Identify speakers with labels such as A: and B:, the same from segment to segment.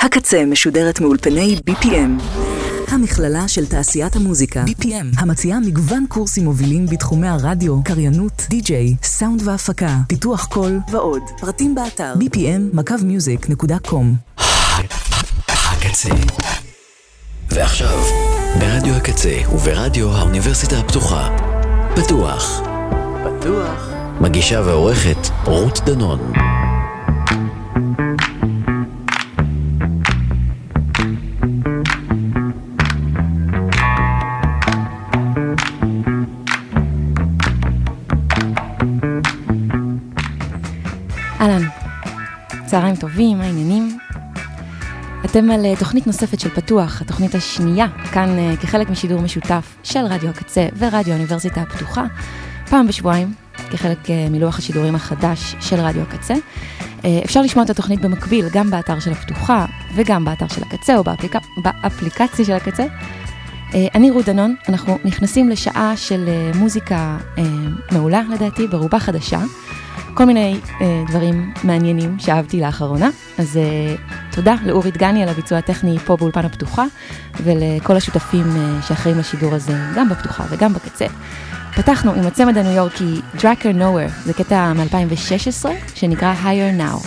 A: הקצה משודרת מאולפני BPM, המכללה של תעשיית המוזיקה. BPM, המציעה מגוון קורסים מובילים בתחומי הרדיו, קריינות, די-ג'יי, סאונד והפקה, פיתוח קול ועוד. פרטים באתר bpm.music.com.
B: הקצה. ועכשיו, ברדיו הקצה וברדיו האוניברסיטה הפתוחה. פתוח. מגישה ועורכת רות דנון.
C: אהלן, צהריים טובים, מה העניינים? אתם על תוכנית נוספת של פתוח, התוכנית השנייה, כאן כחלק משידור משותף של רדיו הקצה ורדיו האוניברסיטה הפתוחה, פעם בשבועיים, כחלק מלוח השידורים החדש של רדיו הקצה. אפשר לשמוע את התוכנית במקביל, גם באתר של הפתוחה וגם באתר של הקצה או באפליקציה של הקצה. אני רות דנון, אנחנו נכנסים לשעה של מוזיקה מעולה לדעתי, ברובה חדשה. כל מיני דברים מעניינים שאהבתי לאחרונה, אז תודה לאורית גני על הביצוע הטכני פה באולפן הפתוחה, ולכל השותפים שאחראים לשידור הזה, גם בפתוחה וגם בקצה. פתחנו עם הצמד הניו יורקי Dracker Nowhere, זה קטע מ-2016 שנקרא Higher Now.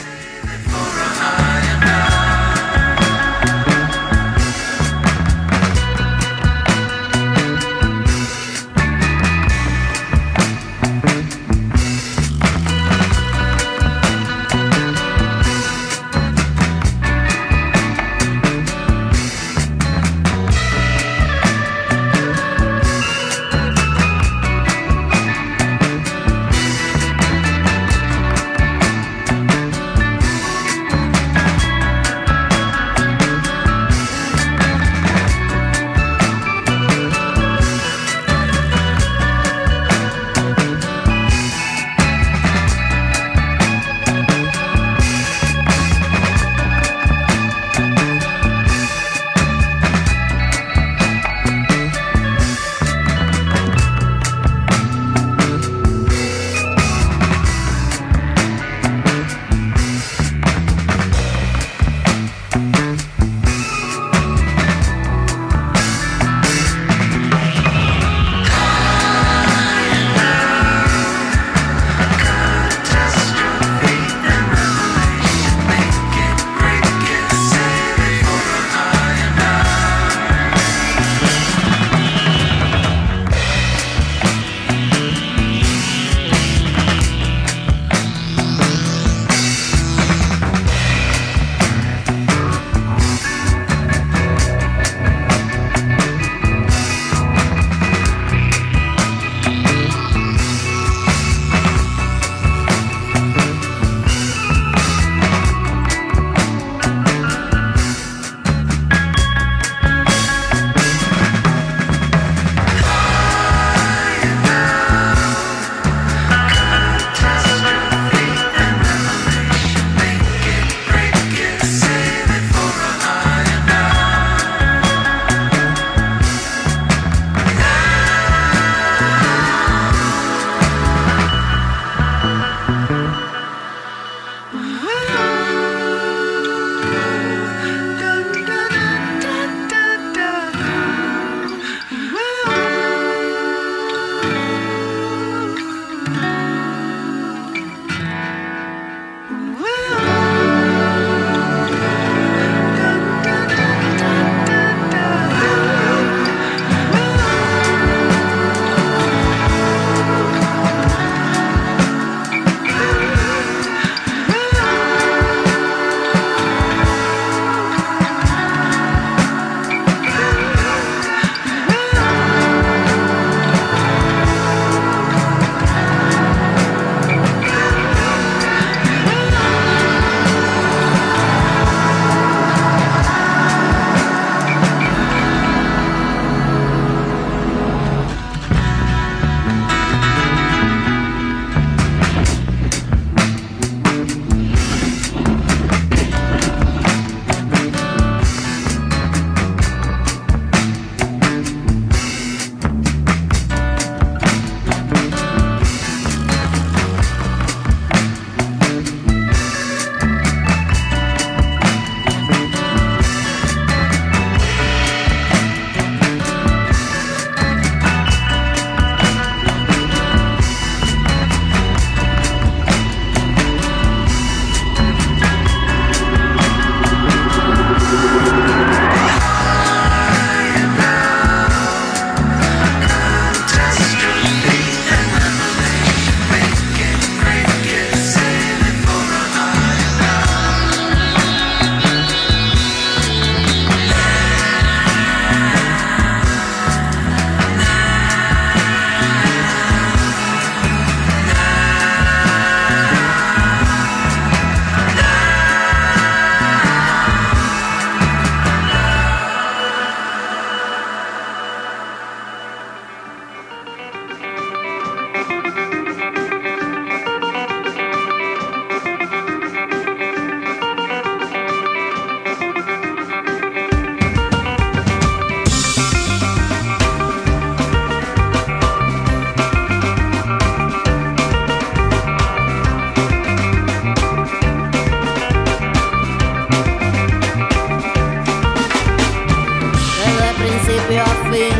D: fin.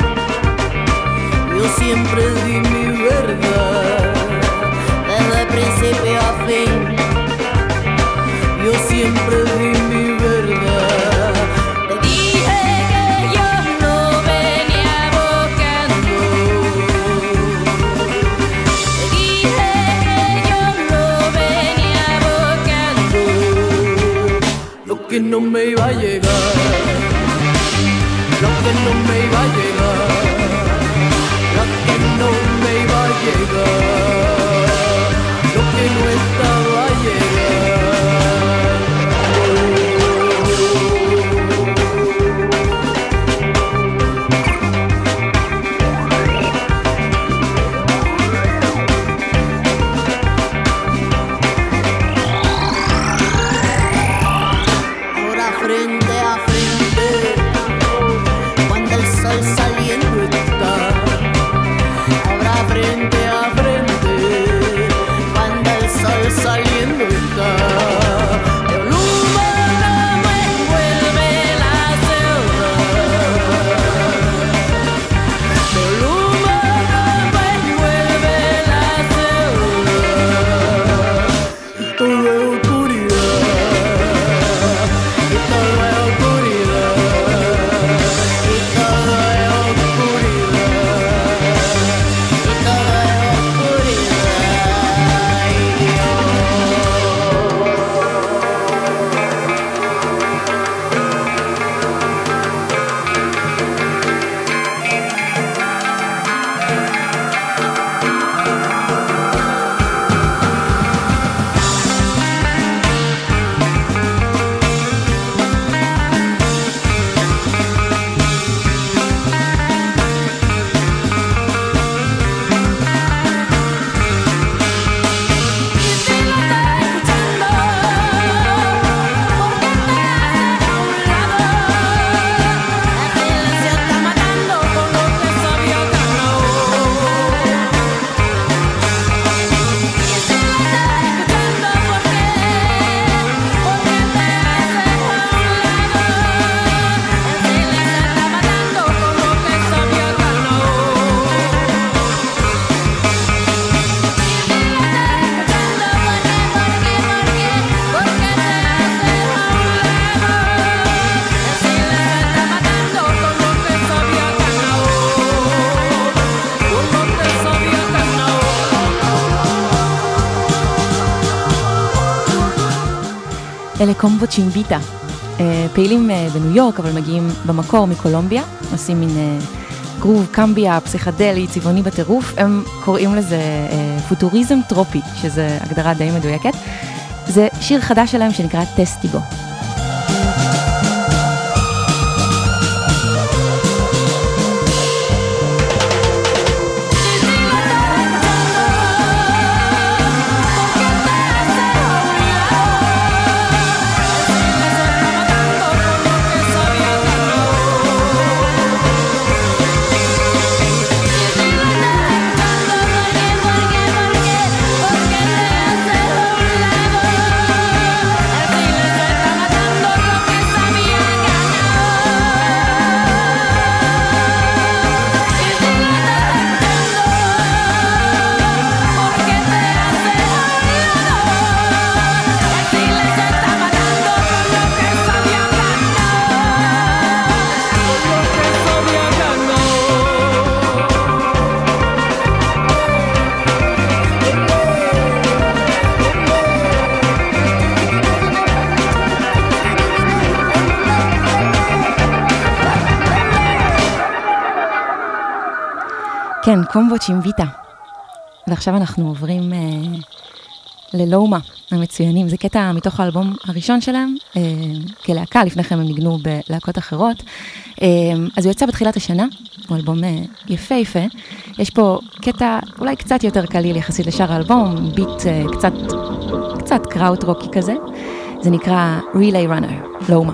D: Yo siempre di mi verdad, desde principio a fin. Yo siempre di mi verdad. Te dije que yo no venía buscando. Te dije que yo no venía buscando lo que no me iba a llegar. Lo que no me iba a llegar, lo que no me iba a llegar, lo que no estaba a ahora frente a frente, cuando el sol saliendo está, habrá frente a frente, cuando el sol saliendo está, el humo no me envuelve la ciudad, el humo no me envuelve la ciudad, y todo es oscuridad, y todo es oscuridad.
C: אלה קומבו צ'ימביטה, פעילים בניו יורק אבל מגיעים במקור מקולומביה, עושים מין גרוב קמביה, פסיכדלי, צבעוני בטירוף, הם קוראים לזה פוטוריזם טרופי, שזה הגדרה די מדויקת. זה שיר חדש שלהם שנקרא טסטיגו. כן, קומבו צ'ימביטה. ועכשיו אנחנו עוברים ללומה המצוינים. זה קטע מתוך האלבום הראשון שלהם, כלהקה, לפני כן הם ניגנו בלהקות אחרות. אז הוא יצא בתחילת השנה, הוא אלבום יפה יפה. יש פה קטע אולי קצת יותר קליל יחסית לשאר האלבום, ביט קצת קראוט רוקי כזה. זה נקרא Relay Runner, לומה.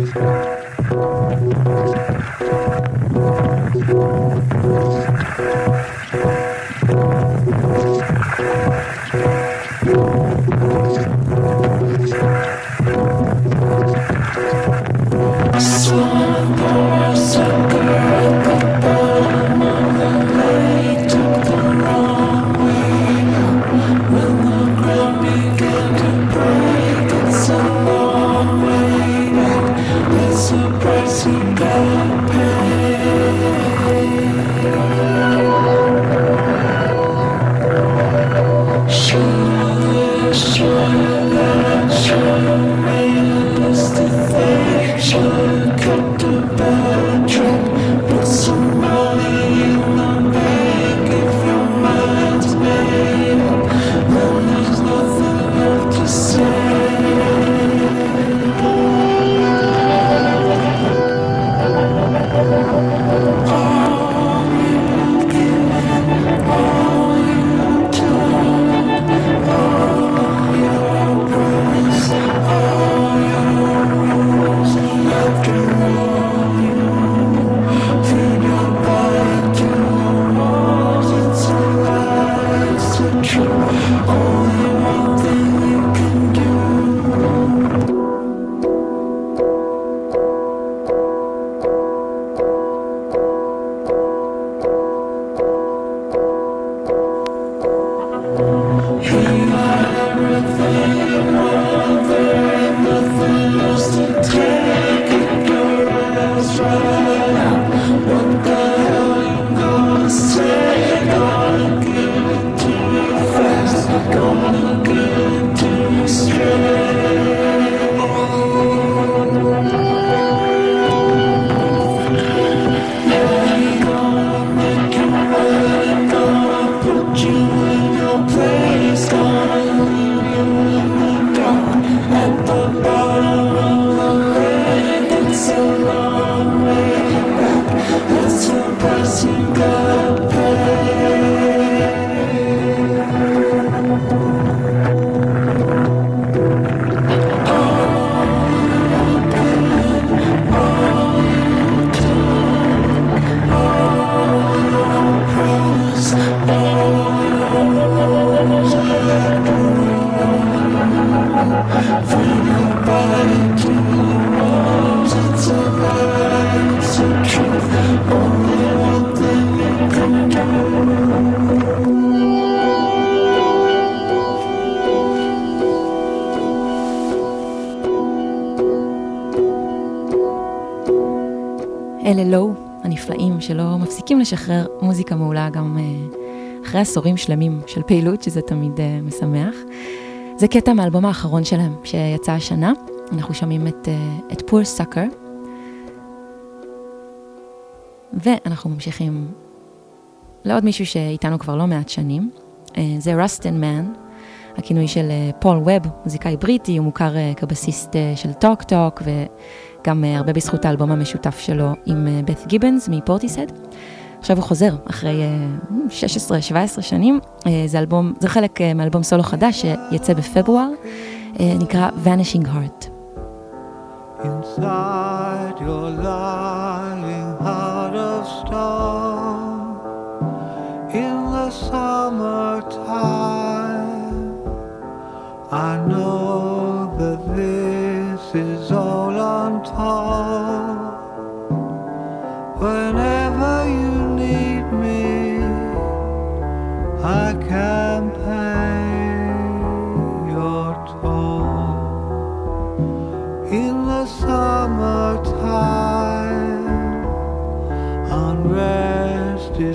C: אלה לואו הנפלאים שלא מפסיקים לשחרר מוזיקה מעולה גם אחרי עשורים שלמים של פעילות, שזה תמיד משמח. זה קטע מהאלבום האחרון שלהם שיצא השנה. אנחנו שומעים את Poor Sucker, ואנחנו ממשיכים לעוד מישהו שאיתנו כבר לא מעט שנים. זה רסטן מן, הכינוי של פול ווב, מוזיקאי בריטי, הוא מוכר כבסיסט של טוק טוק, וגם הרבה בזכות האלבום המשותף שלו עם בת גיבנס מפורטיסד. עכשיו הוא חוזר אחרי 16-17 שנים. זה חלק מאלבום סולו חדש שיצא בפברואר, נקרא Vanishing Heart.
E: Inside your lying heart of stone, in the summertime, I know that this is all untold. Whenever you need me, I can pay your toll. In the summertime, unrest is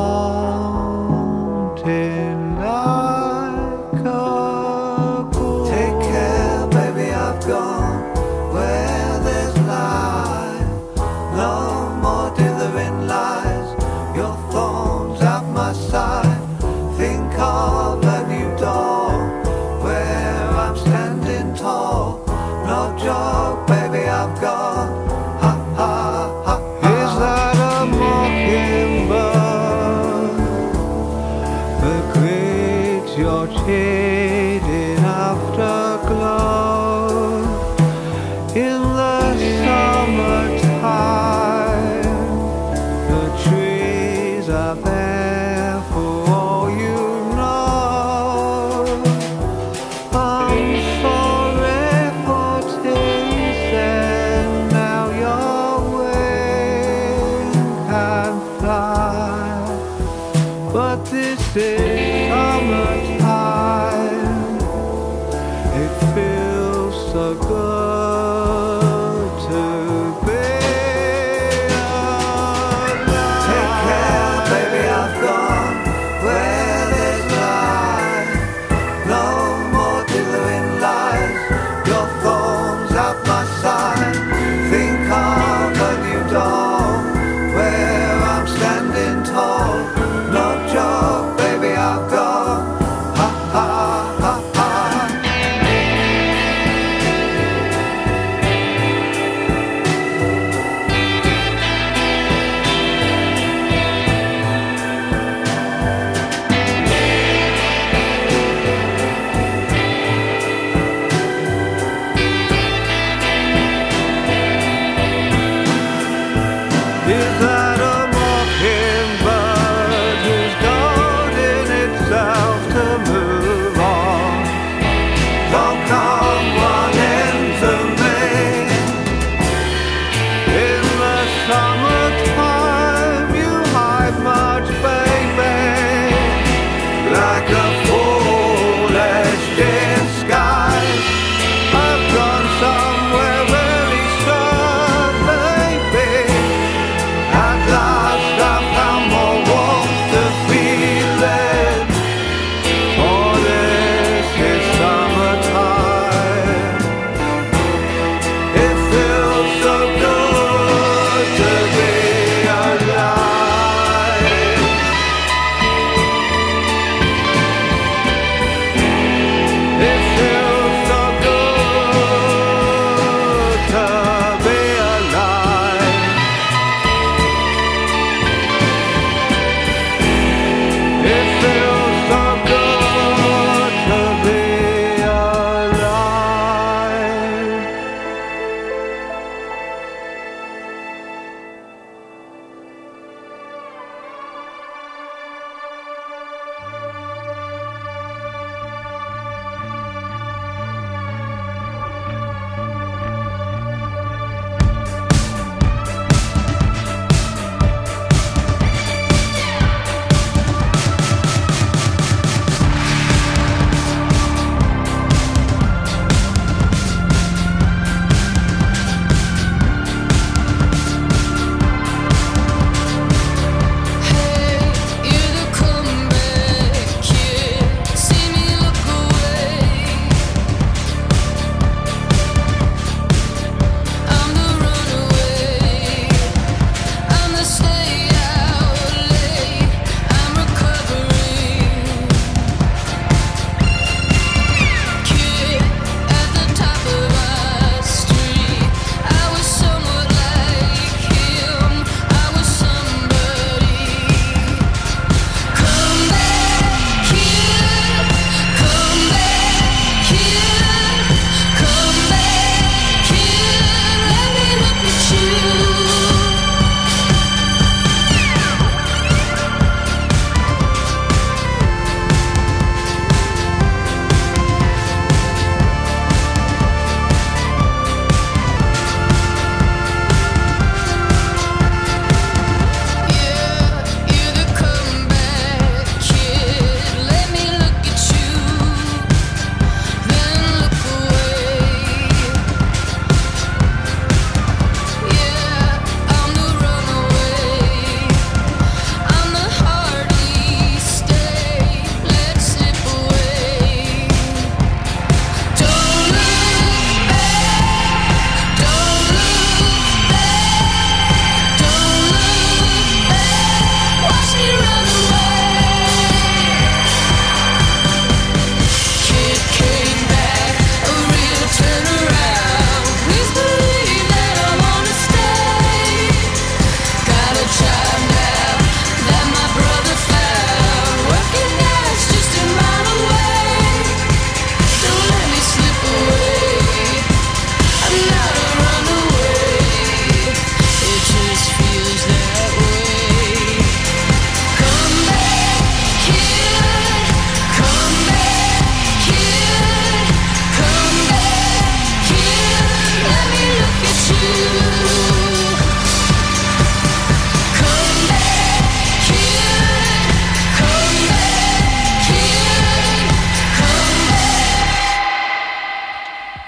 E: haunting like a ghoul. Take care, baby, I've gone where there's light. No more dithering lies. Your thorns at my side. Think of a new door where I'm standing tall. No joke, baby, I've gone. Ha, ha, ha, ha. Is that a mockingbird that greets your shaded afterglow in the sun? this is summertime. It feels so good to be alive. Take care, baby, I've gone where there's light. No more dithering lies. Your thorns up my side. Think of a new dawn where I'm standing tall. No joke, baby, I've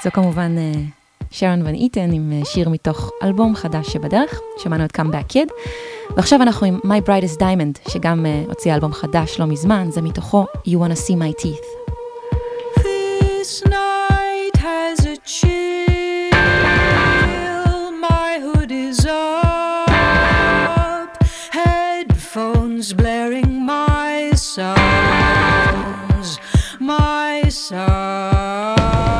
C: זו כמובן שרון ון איטן עם שיר מתוך אלבום חדש שבדרך, שמענו את Come Back Kid, ועכשיו אנחנו עם My Brightest Diamond, שגם הוציא אלבום חדש לא מזמן, זה מתוכו You Wanna See My Teeth.
F: This night has a chill, my hood is up, headphones blaring my songs, my songs.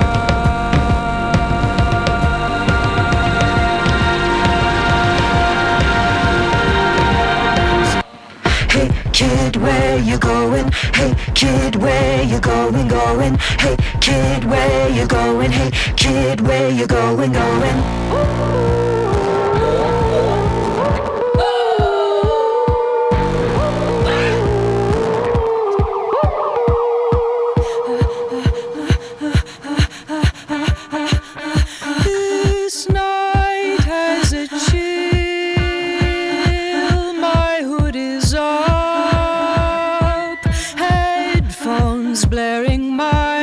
F: Hey kid, where you going? Hey kid, where you going, going? Hey kid, where you going? Hey kid, where you going, going? This night has a chill, my hood is up, headphones blaring my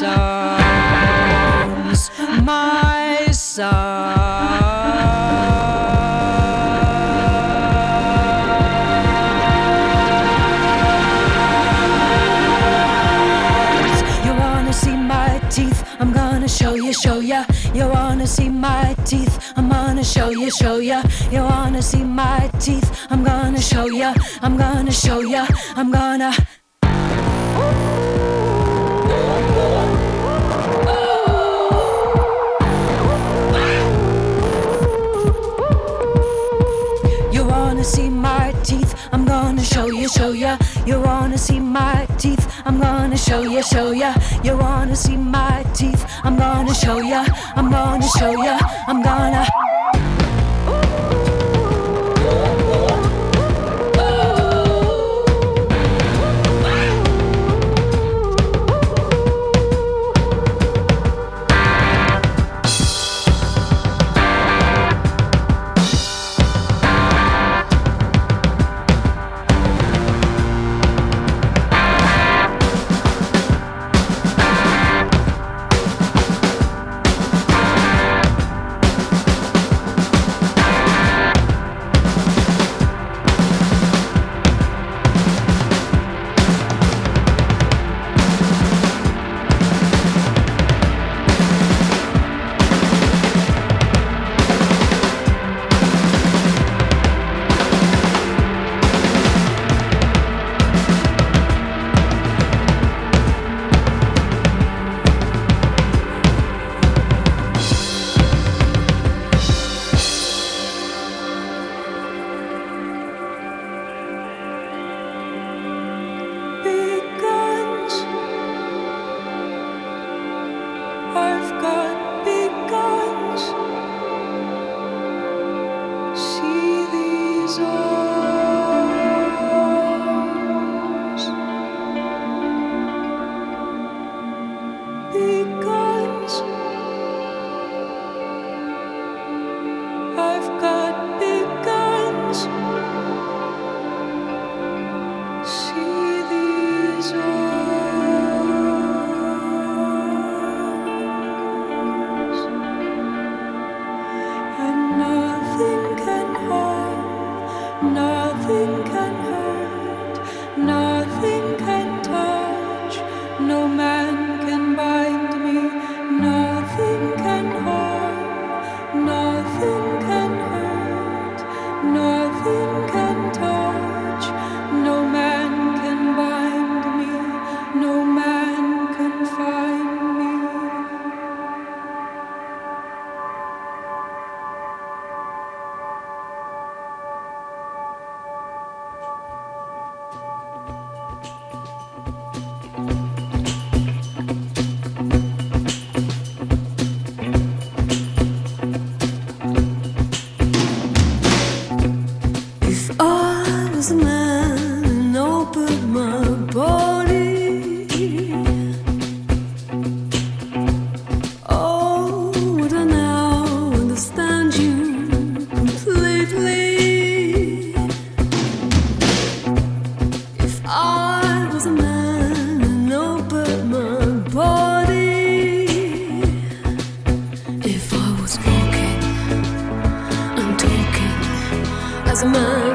F: songs, my songs. You wanna see my teeth? I'm gonna show ya. You wanna see my teeth? I'm gonna show ya. You wanna see my teeth? I'm gonna show ya. I'm gonna show ya. I'm gonna. You wanna see my teeth? I'm gonna show ya. You wanna see my teeth? I'm gonna show ya. You wanna see my teeth? I'm gonna show ya. I'm gonna show ya. I'm gonna. as a man.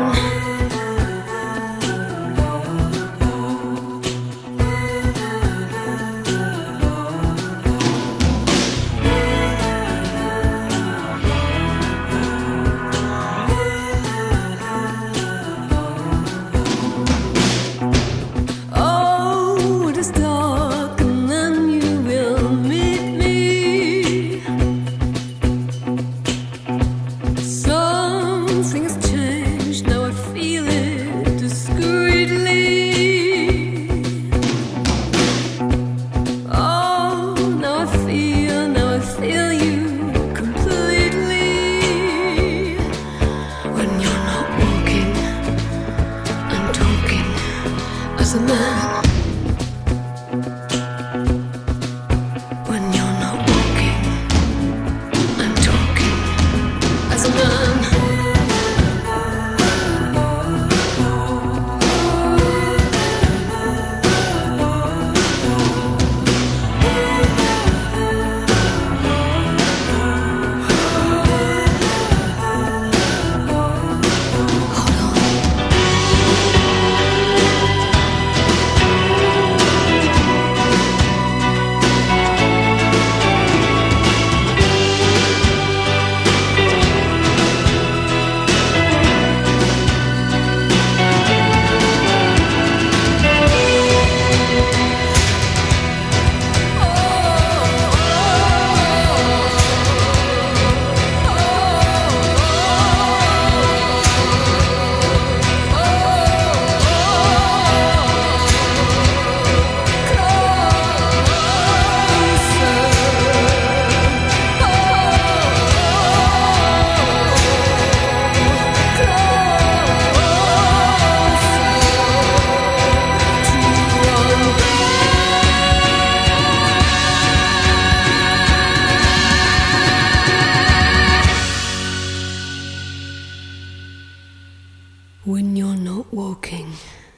F: When you're not walking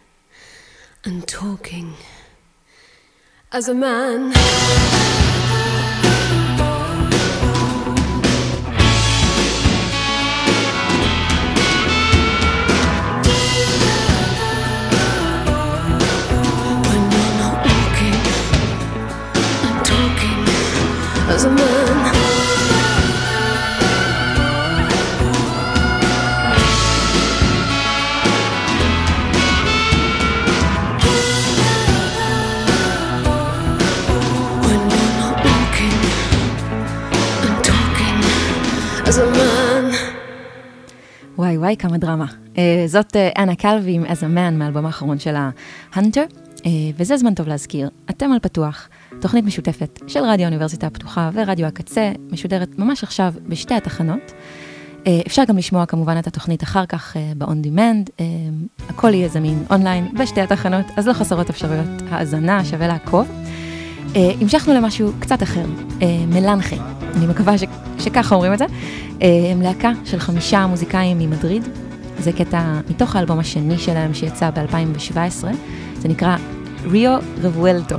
F: and talking as a man. When you're not walking and talking as a man.
C: וואי וואי, כמה דרמה. זאת אנה קלווי עם As a Man מאלבום האחרון של ההנטר, וזה זמן טוב להזכיר. אתם על פתוח, תוכנית משותפת של רדיו האוניברסיטה הפתוחה ורדיו הקצה, משודרת ממש עכשיו בשתי התחנות. אפשר גם לשמוע כמובן את התוכנית אחר כך ב-on demand, הכל יהיה זמין אונליין בשתי התחנות, אז לא חסרות אפשרויות האזנה, שווה לעקוב. המשכנו למשהו קצת אחר, מלנחה, אני מקווה שככה אומרים את זה, להקה של 5 מוזיקאים ממדריד, זה קטע מתוך האלבום השני שלהם שיצא ב-2017, זה נקרא ריו רבואלטו.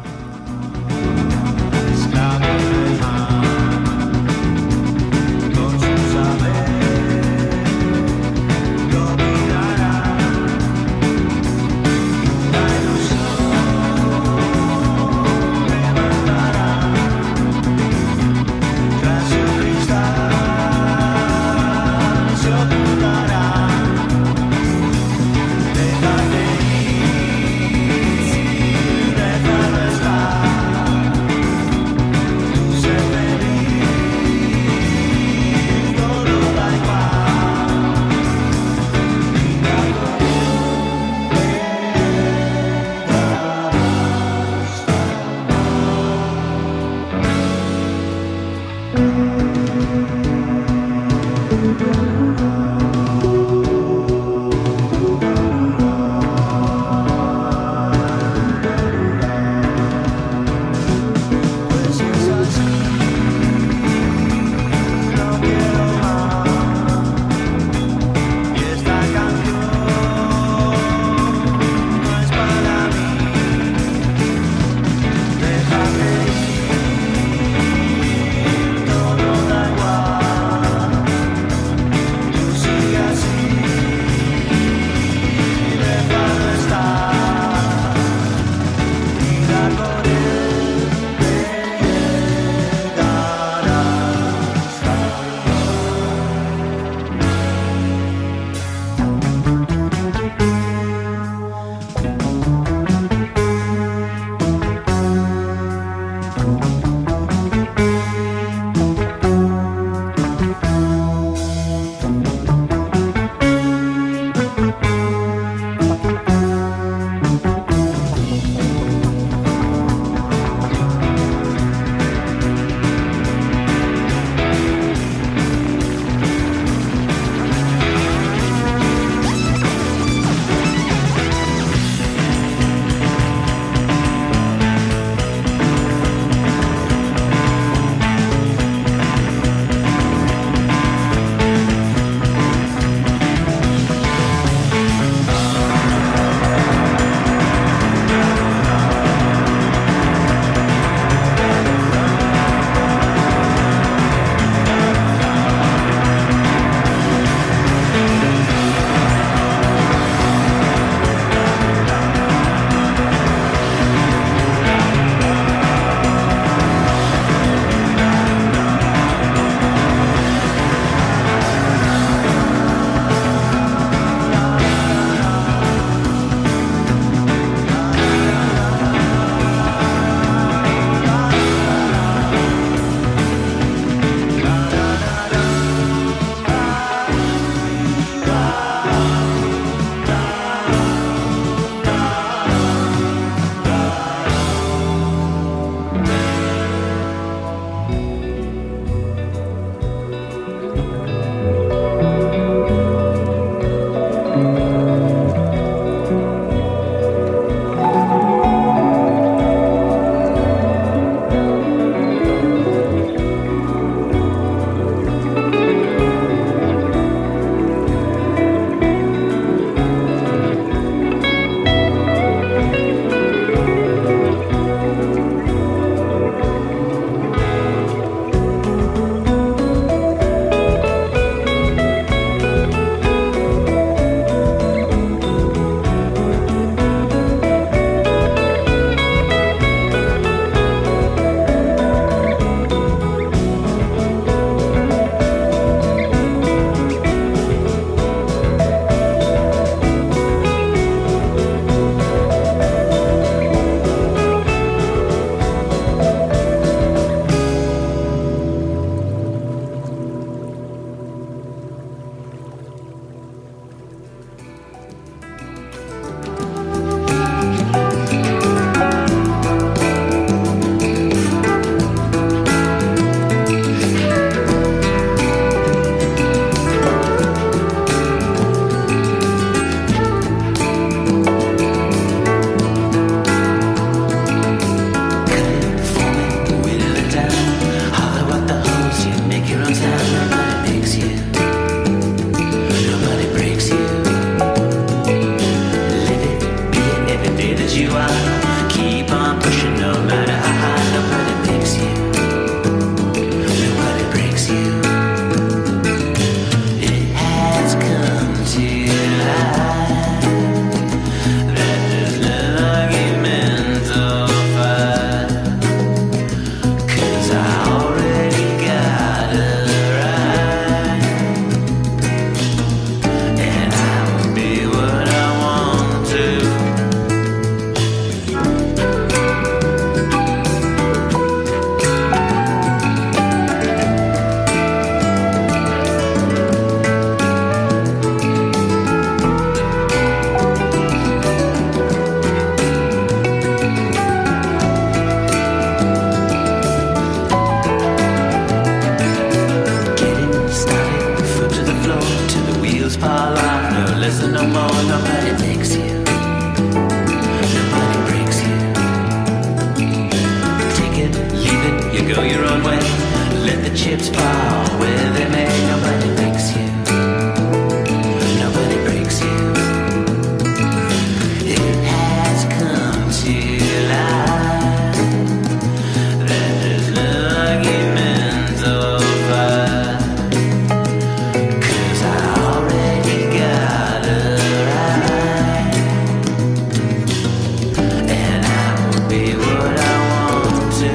E: Stop.
G: 'cause no more nobody takes you. Nobody breaks you. Take it, leave it, you go your own way. Let the chips fall where they may. Nobody makes you. Nobody breaks you. It has come to light that there's no argument over. 'Cause I already got it right. And I will be what I want to.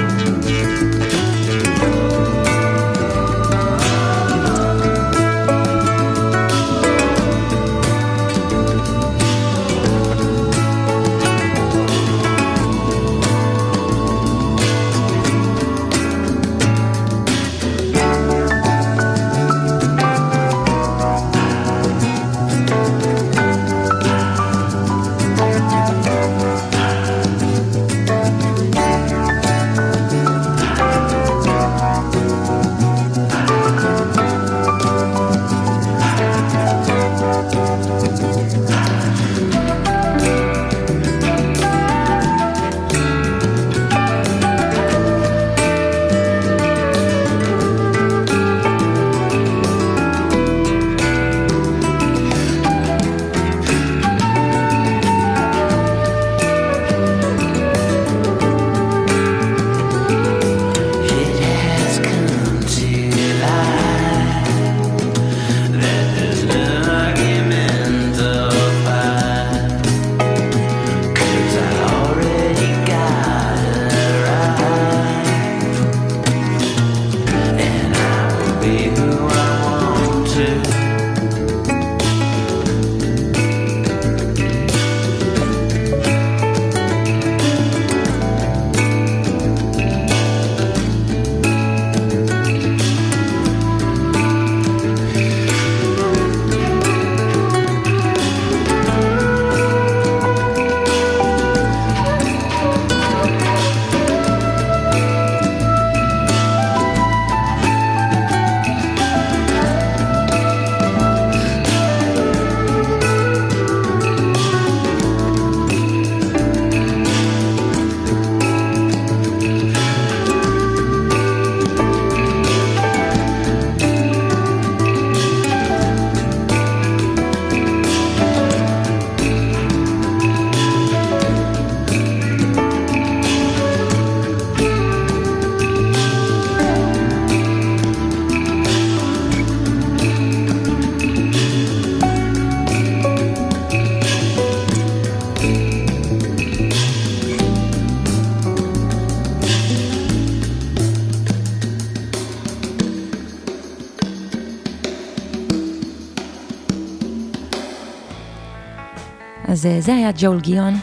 C: אז זה היה ג'ול גיון,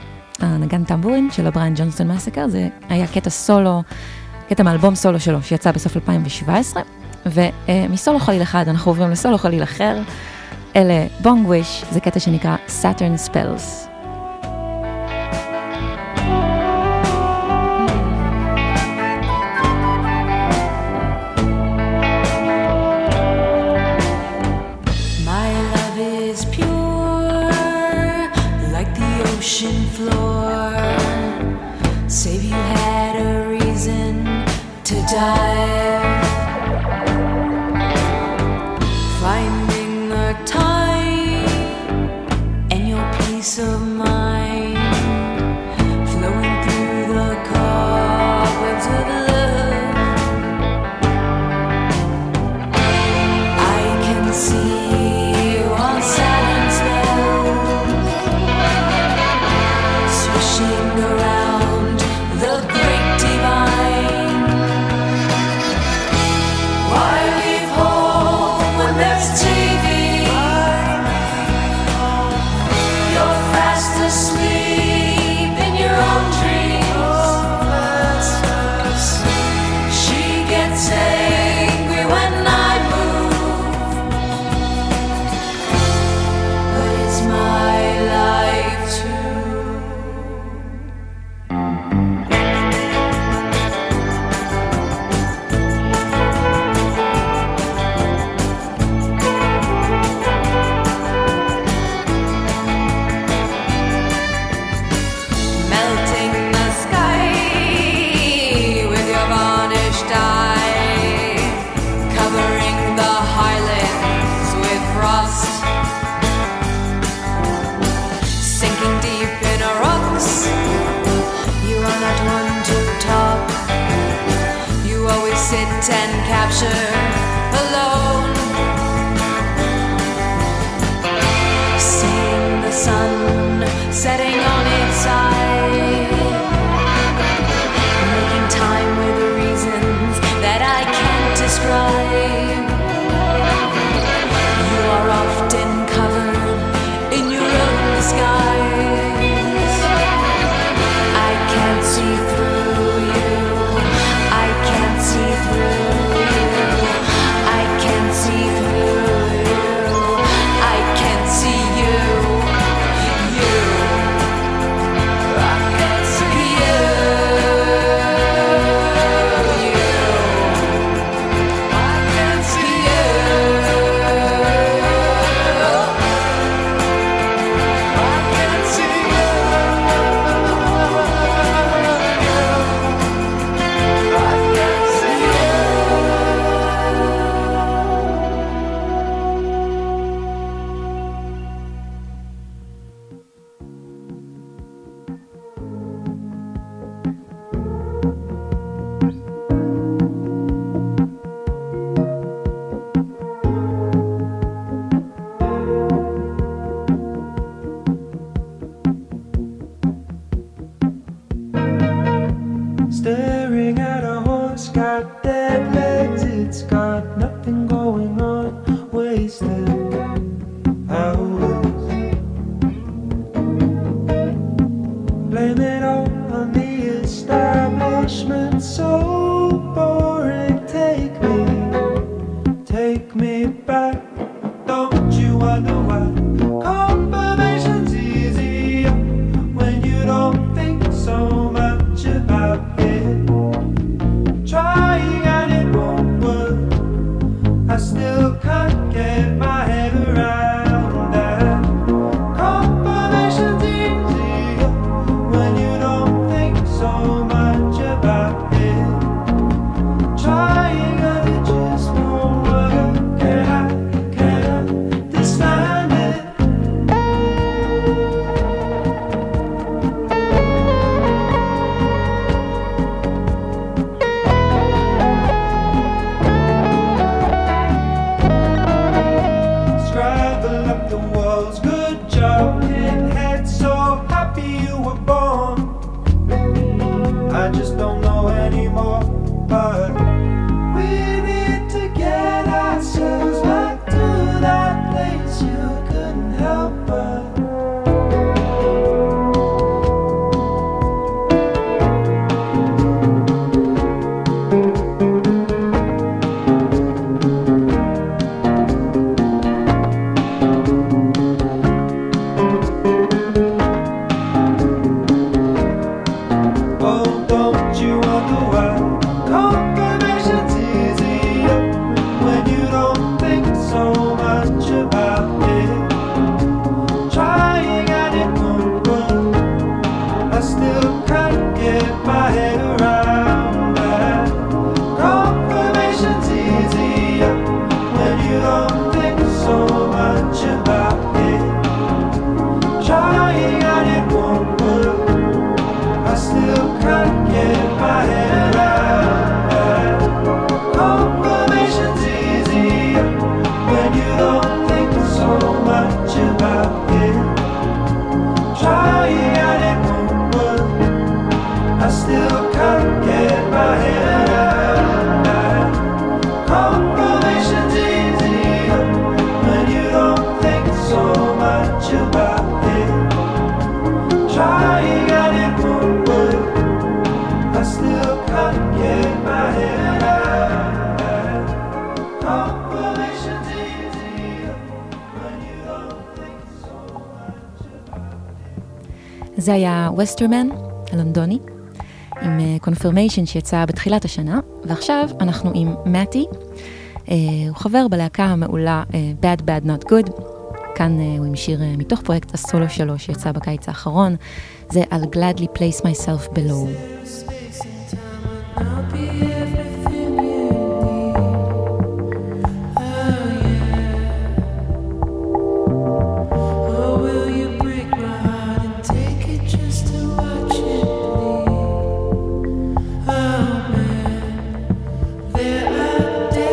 C: הנגן טמבורין של הבריאן ג'ונסטון מסקר. זה היה קטע סולו, קטע מאלבום סולו שלו שיצא בסוף 2017, ומסולו חליל אחד אנחנו עוברים לסולו חליל אחר. אלה בונגוויש, זה קטע שנקרא Saturn Spells.
F: Ocean floor, save you had a reason to dive, finding the time and your peace of capture alone. Seeing the sun setting on its side, making time with the reasons that I can't describe. You are often covered in your own disguise. I can't see through you. I can't see through you. I can't see through you. I can't see you. You. I can't see you. You. I can't see you. I can't see you. I can't see you.
H: Staring at a horse, got dead legs, it's got nothing going on, wasted hours. Blame it all on the establishment, so boring. Take me back. Don't you wonder why confirmation's easier when you don't think so much about it? Trying and it won't work. I still can't get my head around that. Confirmation's easier when you don't think so much about it. Trying and it just won't work. Can I understand it? Scrabble up the walls, good job, pinhead, so happy you were born. I just don't know anymore, but we need to get ourselves back to that place you couldn't help but. Oh, don't you wonder why confirmation's easier when you don't think so much about it? Trying and it won't work. I still can't get my head around that. Confirmation's easier when you don't think so much about it. Trying and it won't work. I still can't get my head around that. Confirmation's easier when you don't think so much about it. Trying and it won't work. I still can't get my head around that. Confirmation's easier when you don't think so much about it. Trying and it won't work. I still can't get my head around that. Confirmation's easier when you don't think so much about it.
C: זה היה וסטרמן הלונדוני, עם קונפירמיישן שיצא בתחילת השנה, ועכשיו אנחנו עם מאטי, הוא חבר בלהקה המעולה Bad Bad Not Good, כאן הוא עם שיר מתוך פרויקט הסולו שלו שיצא בקיץ האחרון, זה I'll gladly place myself below.
F: There are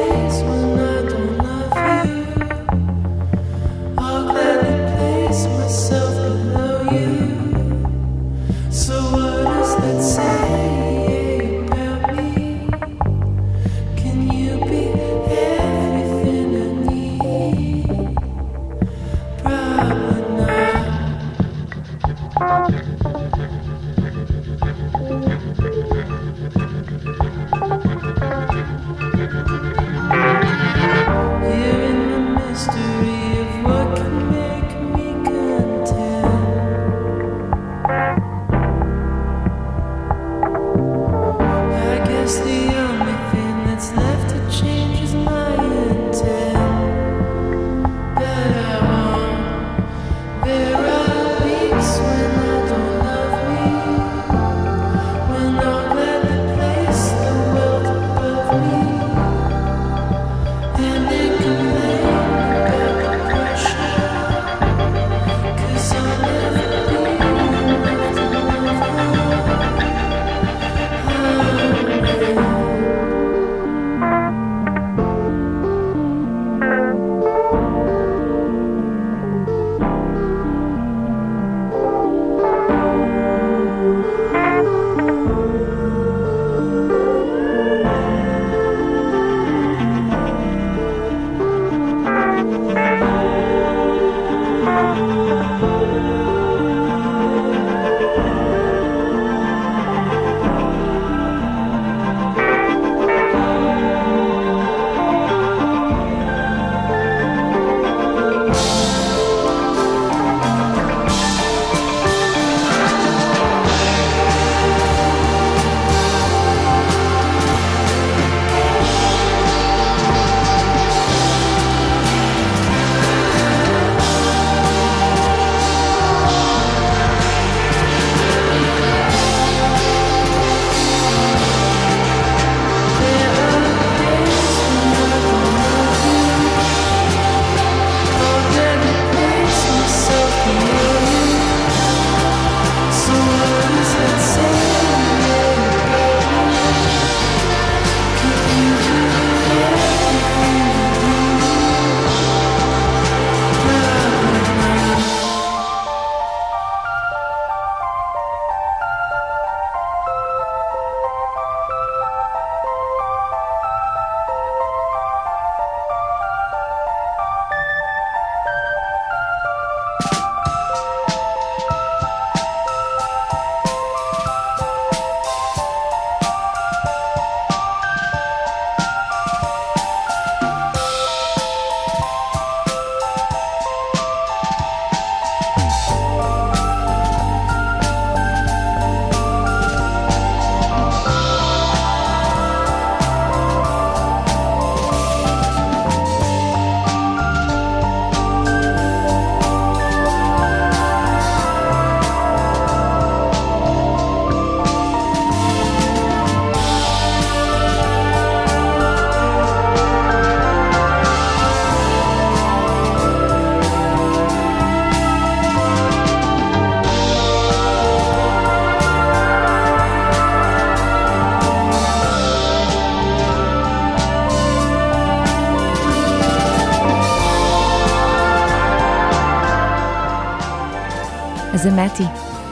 C: אז זה מתי.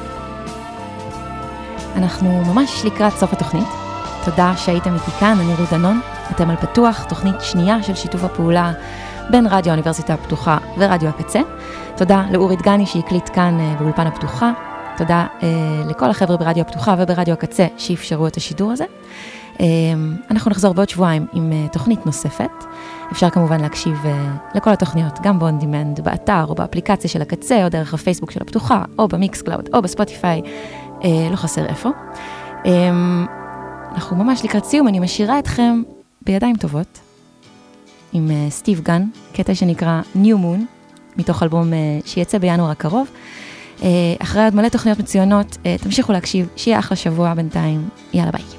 C: אנחנו ממש לקראת סוף התוכנית. תודה שהייתם איתי כאן, אני רות דנון. אתם על פתוח, תוכנית שנייה של שיתוף הפעולה בין רדיו האוניברסיטה הפתוחה ורדיו הקצה. תודה לאורי דגני שהקליט כאן באולפן הפתוחה. תודה לכל החבר'ה ברדיו הפתוחה וברדיו הקצה שאפשרו את השידור הזה. אנחנו נחזור בעוד שבועיים עם תוכנית נוספת. אפשר כמובן להקשיב לכל התוכניות, גם ב-on demand, באתר או באפליקציה של הקצה, או דרך הפייסבוק של הפתוחה, או במיקס קלאוד, או בספוטיפיי, לא חסר איפה. אנחנו ממש לקראת סיום, אני משאירה אתכם בידיים טובות, עם סטיב גן, קטע שנקרא New Moon, מתוך אלבום שיצא בינואר הקרוב. אחרי עוד מלא תוכניות מצוינות, תמשיכו להקשיב, שיהיה אחלה שבוע בינתיים, יאללה ביי.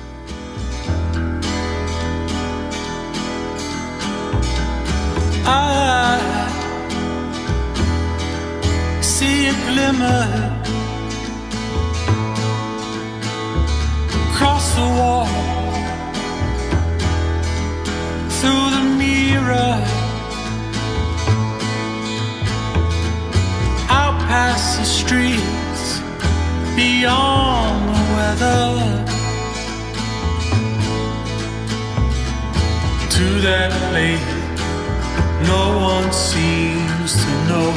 I: I see a glimmer across the wall, through the mirror, out past the streets, beyond the weather, to that place no one seems to know.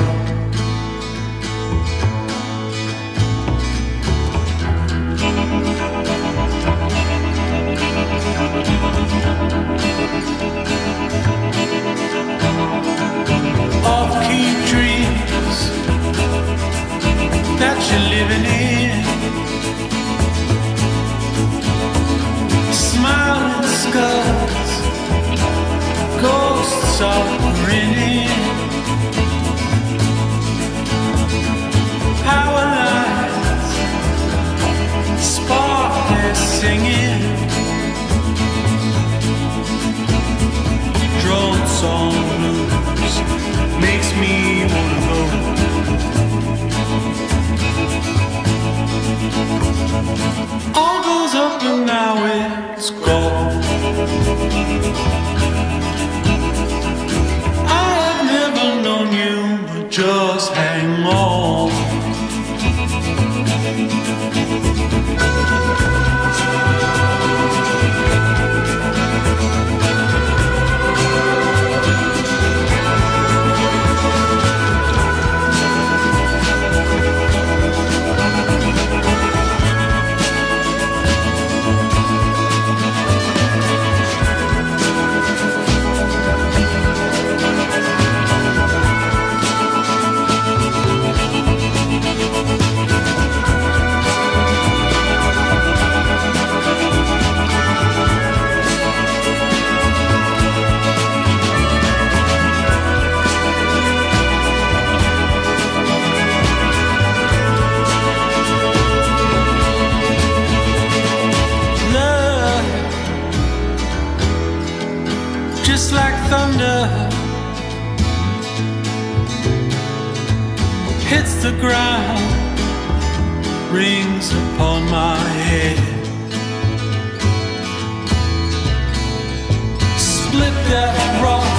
I: Off-key dreams that you're living in, smiling skulls, ghosts are grinning, power lines spark their singing, drone song blues makes me wanna go. All goes up and now it's gone. I've never known you, but just hang on. Just like thunder hits the ground, rings upon my head, split that rock